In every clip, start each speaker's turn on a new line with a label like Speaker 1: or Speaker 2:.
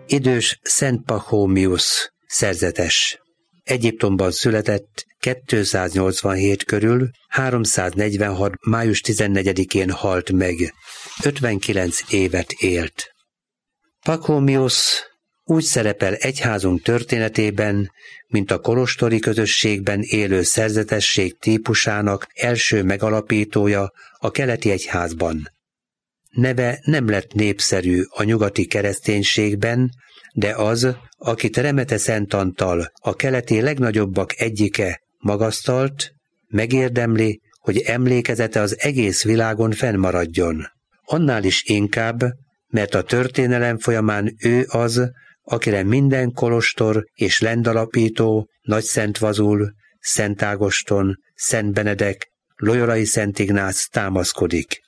Speaker 1: Idős Szent Pachómiusz szerzetes. Egyiptomban született 287 körül, 346. május 14-én halt meg, 59 évet élt. Pachómiusz úgy szerepel egyházunk történetében, mint a kolostori közösségben élő szerzetesség típusának első megalapítója a keleti egyházban. Neve nem lett népszerű a nyugati kereszténységben, de az, akit Remete Szent Antal, a keleti legnagyobbak egyike magasztalt, megérdemli, hogy emlékezete az egész világon fennmaradjon. Annál is inkább, mert a történelem folyamán ő az, akire minden kolostor és lendalapító, Nagy Szent Vazul, Szent Ágoston, Szent Benedek, Loyolai Szent Ignác támaszkodik.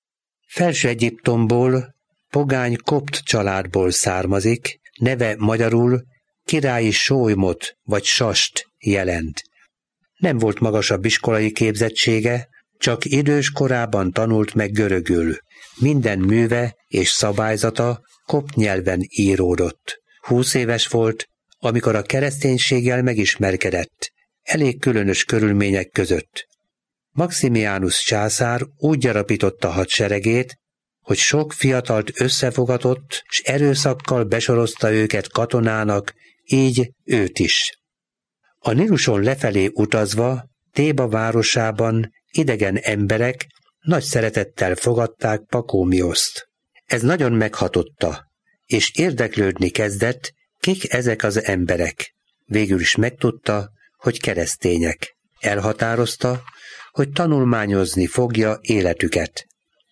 Speaker 1: Felső Egyiptomból, pogány kopt családból származik, neve magyarul királyi sólymot vagy sast jelent. Nem volt magasabb iskolai képzettsége, csak idős korában tanult meg görögül. Minden műve és szabályzata kopt nyelven íródott. 20 éves volt, amikor a kereszténységgel megismerkedett, elég különös körülmények között. Maximianus császár úgy gyarapította hadseregét, hogy sok fiatalt összefogatott, s erőszakkal besorozta őket katonának, így őt is. A Níluson lefelé utazva, Théba városában idegen emberek nagy szeretettel fogadták Pachómiuszt. Ez nagyon meghatotta, és érdeklődni kezdett, kik ezek az emberek. Végül is megtudta, hogy keresztények. Elhatározta, hogy tanulmányozni fogja életüket.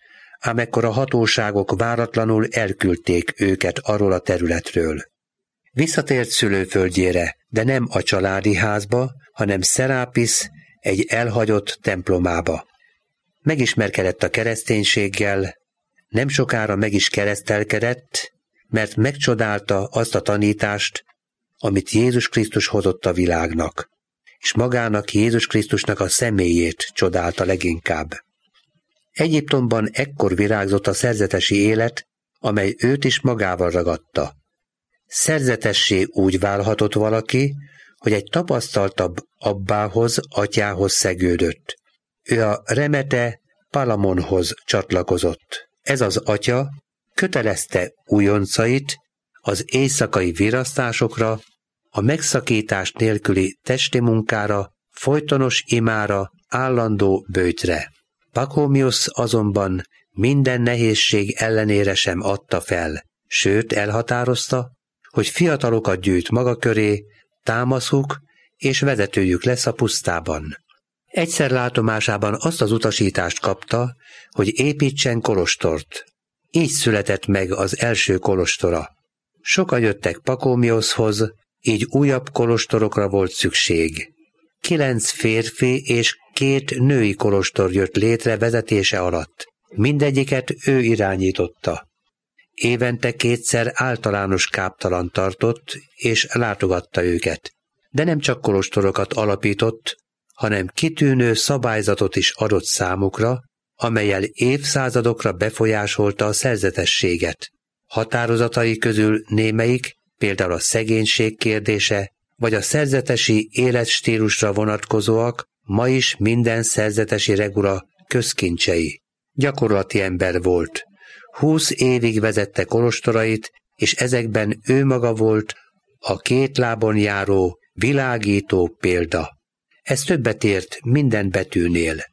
Speaker 1: Ám ekkor a hatóságok váratlanul elküldték őket arról a területről. Visszatért szülőföldjére, de nem a családi házba, hanem Szerápisz egy elhagyott templomába. Megismerkedett a kereszténységgel, nem sokára meg is keresztelkedett, mert megcsodálta azt a tanítást, amit Jézus Krisztus hozott a világnak, és magának Jézus Krisztusnak a személyét csodálta leginkább. Egyiptomban ekkor virágzott a szerzetesi élet, amely őt is magával ragadta. Szerzetessé úgy válhatott valaki, hogy egy tapasztaltabb abbához, atyához szegődött. Ő a Remete Palamonhoz csatlakozott. Ez az atya kötelezte újoncait az éjszakai virasztásokra, a megszakítás nélküli testi munkára, folytonos imára, állandó böjtre. Pachómiusz azonban minden nehézség ellenére sem adta fel, sőt elhatározta, hogy fiatalokat gyűjt maga köré, támaszuk és vezetőjük lesz a pusztában. Egyszer látomásában azt az utasítást kapta, hogy építsen kolostort. Így született meg az első kolostora. Sokan jöttek Pachómiuszhoz, így újabb kolostorokra volt szükség. 9 férfi és 2 női kolostor jött létre vezetése alatt. Mindegyiket ő irányította. Évente 2-szer általános káptalan tartott, és látogatta őket. De nem csak kolostorokat alapított, hanem kitűnő szabályzatot is adott számukra, amellyel évszázadokra befolyásolta a szerzetességet. Határozatai közül némelyik, például a szegénység kérdése, vagy a szerzetesi életstílusra vonatkozóak ma is minden szerzetesi regula közkincsei. Gyakorlati ember volt. 20 évig vezette kolostorait, és ezekben ő maga volt a 2 lábon járó, világító példa. Ez többet ért minden betűnél.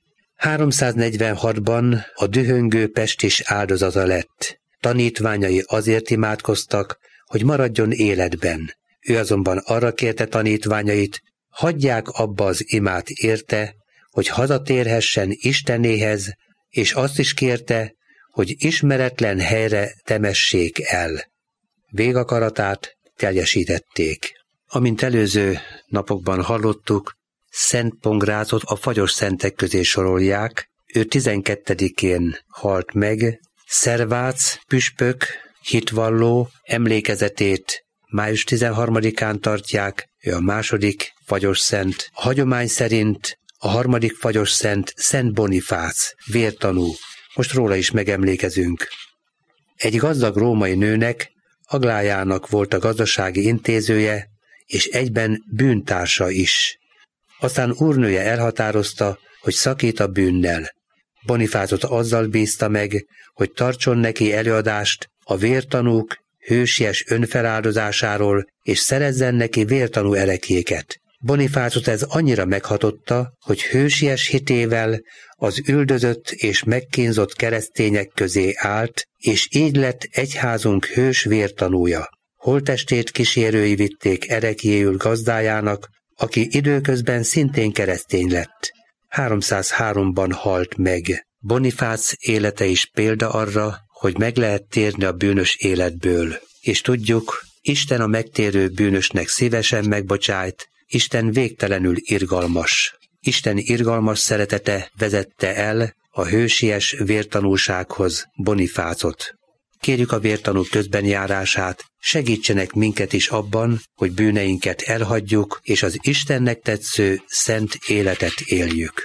Speaker 1: 346-ban a dühöngő pestis áldozata lett. Tanítványai azért imádkoztak, hogy maradjon életben. Ő azonban arra kérte tanítványait, hagyják abba az imát érte, hogy hazatérhessen Istenéhez, és azt is kérte, hogy ismeretlen helyre temessék el. Végakaratát teljesítették. Amint előző napokban hallottuk, Szent Pongrácot a fagyos szentek közé sorolják, ő 12-én halt meg, Szervác püspök, hitvalló emlékezetét május 13-án tartják, ő a második fagyos szent. A hagyomány szerint a harmadik fagyos szent Szent Bonifác, vértanú. Most róla is megemlékezünk. Egy gazdag római nőnek, Aglájának volt a gazdasági intézője, és egyben bűntársa is. Aztán úrnője elhatározta, hogy szakít a bűnnel. Bonifácot azzal bízta meg, hogy tartson neki előadást a vértanúk hősies önfeláldozásáról, és szerezzen neki vértanú ereklyéket. Bonifácot ez annyira meghatotta, hogy hősies hitével az üldözött és megkínzott keresztények közé állt, és így lett egyházunk hős vértanúja. Holttestét kísérői vitték ereklyéül gazdájának, aki időközben szintén keresztény lett. 303-ban halt meg. Bonifác élete is példa arra, hogy meg lehet térni a bűnös életből. És tudjuk, Isten a megtérő bűnösnek szívesen megbocsájt, Isten végtelenül irgalmas. Isten irgalmas szeretete vezette el a hősies vértanúsághoz Bonifácot. Kérjük a vértanú közbenjárását, segítsenek minket is abban, hogy bűneinket elhagyjuk, és az Istennek tetsző szent életet éljük.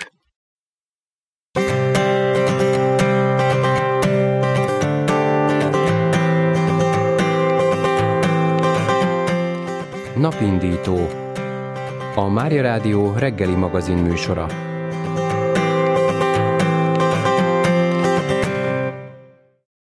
Speaker 2: Napindító. A Mária Rádió reggeli magazin műsora.